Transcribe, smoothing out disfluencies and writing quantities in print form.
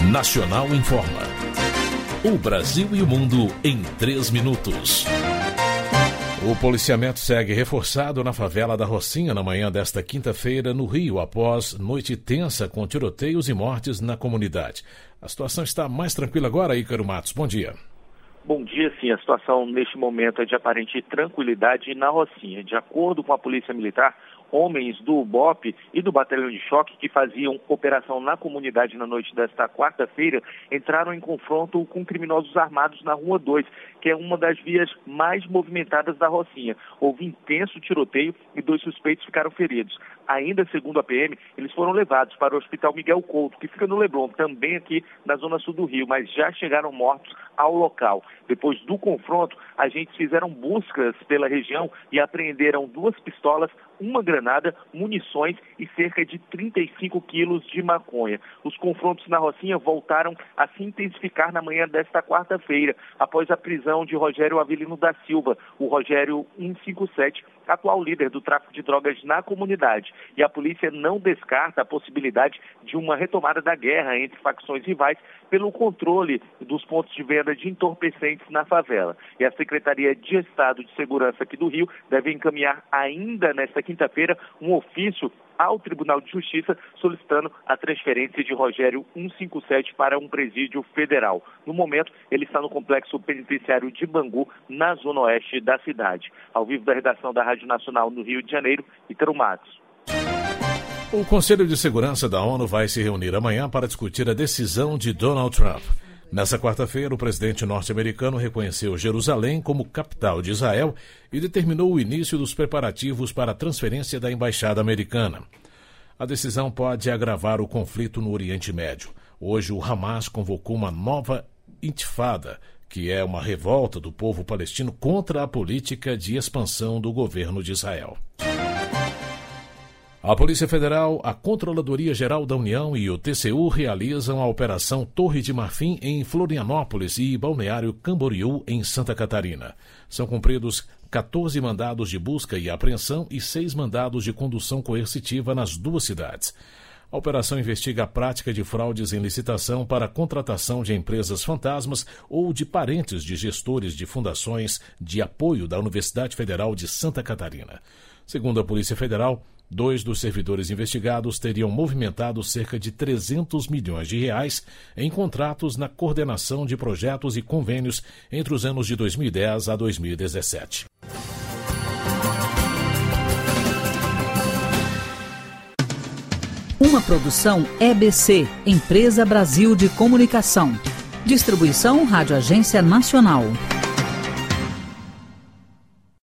Nacional informa. O Brasil e o mundo em 3 minutos. O policiamento segue reforçado na favela da Rocinha na manhã desta quinta-feira no Rio, após noite tensa com tiroteios e mortes na comunidade. A situação está mais tranquila agora, Ícaro Matos. Bom dia. Bom dia, sim. A situação neste momento é de aparente tranquilidade na Rocinha. De acordo com a Polícia Militar, homens do BOPE e do Batalhão de Choque que faziam operação na comunidade na noite desta quarta-feira entraram em confronto com criminosos armados na Rua 2, que é uma das vias mais movimentadas da Rocinha. Houve intenso tiroteio e 2 suspeitos ficaram feridos. Ainda segundo a PM, eles foram levados para o Hospital Miguel Couto, que fica no Leblon, também aqui na zona sul do Rio, mas já chegaram mortos ao local. Depois do confronto, agentes fizeram buscas pela região e apreenderam 2 pistolas, uma granada, munições e cerca de 35 quilos de maconha. Os confrontos na Rocinha voltaram a se intensificar na manhã desta quarta-feira, após a prisão de Rogério Avelino da Silva, o Rogério 157, atual líder do tráfico de drogas na comunidade. E a polícia não descarta a possibilidade de uma retomada da guerra entre facções rivais pelo controle dos pontos de venda de entorpecentes na favela. E a Secretaria de Estado de Segurança aqui do Rio deve encaminhar ainda nesta quinta-feira um ofício ao Tribunal de Justiça solicitando a transferência de Rogério 157 para um presídio federal. No momento, ele está no complexo penitenciário de Bangu, na zona oeste da cidade. Ao vivo da redação da Rádio Nacional no Rio de Janeiro, Ícaro Matos. O Conselho de Segurança da ONU vai se reunir amanhã para discutir a decisão de Donald Trump. Nessa quarta-feira, o presidente norte-americano reconheceu Jerusalém como capital de Israel e determinou o início dos preparativos para a transferência da embaixada americana. A decisão pode agravar o conflito no Oriente Médio. Hoje, o Hamas convocou uma nova intifada, que é uma revolta do povo palestino contra a política de expansão do governo de Israel. A Polícia Federal, a Controladoria Geral da União e o TCU realizam a Operação Torre de Marfim em Florianópolis e Balneário Camboriú, em Santa Catarina. São cumpridos 14 mandados de busca e apreensão e 6 mandados de condução coercitiva nas 2 cidades. A operação investiga a prática de fraudes em licitação para a contratação de empresas fantasmas ou de parentes de gestores de fundações de apoio da Universidade Federal de Santa Catarina. Segundo a Polícia Federal, 2 dos servidores investigados teriam movimentado cerca de 300 milhões de reais em contratos na coordenação de projetos e convênios entre os anos de 2010 a 2017. Uma produção EBC, Empresa Brasil de Comunicação. Distribuição Rádio Agência Nacional.